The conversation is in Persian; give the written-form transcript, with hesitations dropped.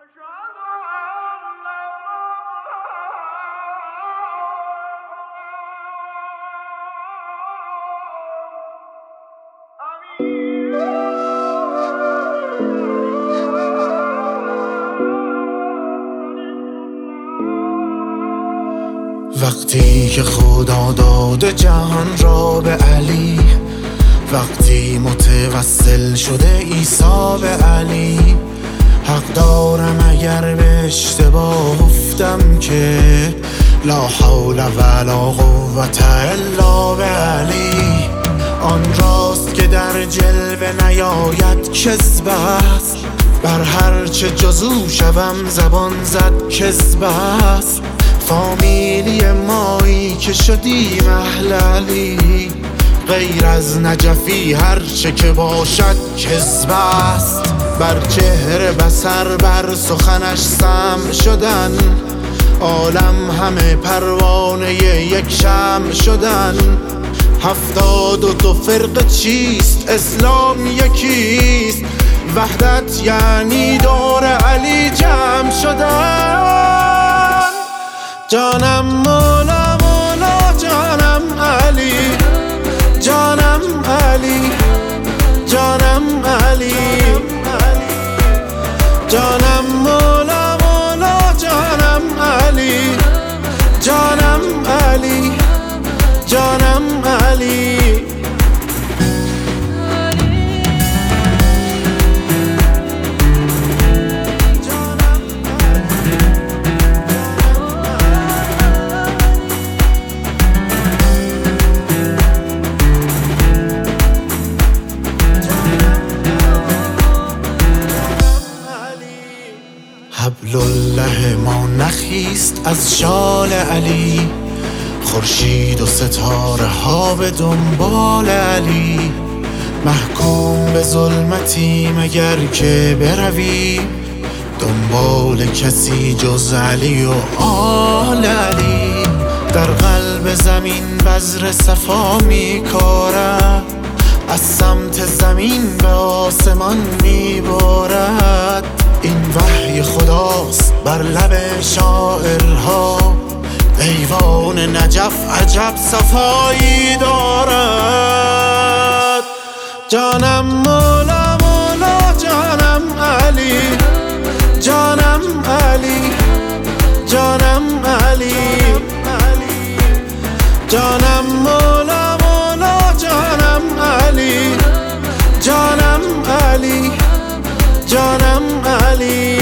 وقتی که خدا داده جهان را به علی، وقتی متوسل شده عیسی به علی، حق دارم اگر به اشتباه افتم که لا حول ولا قوة الا به علی. آن راست که در جلوه نیاید کذب است، بر هرچه جزو شوم زبان زد کذب است. فامیلی مایی که شدیم اهل علی، غیر از نجفی هرچه که باشد کذب است. بر چهره بصر بر سخنش سم شدن، عالم همه پروانه یک شمع شدن. 72 فرقه چیست؟ اسلام یکیست، وحدت یعنی دور علی جمع شدن. جانم مولا مولا جانم علی، جانم علی، جانم علی، جانم مولا مولا جانم علی، جانم علی، جانم علی. حبل الله ما نخیست از شال علی، خورشید و ستاره ها به دنبال علی. محکوم به ظلمتی مگر که بروی، دنبال کسی جز علی و آل علی. در قلب زمین بذر صفا می کارد، از سمت زمین به آسمان می بارد. این وحی خداست بر لب شاعرها، ایوان نجف عجب صفایی دارد. جانم مولا مولا جانم علی، جانم علی، جانم علی، جانم مولا مولا جانم علی، جانم علی، جانم علی.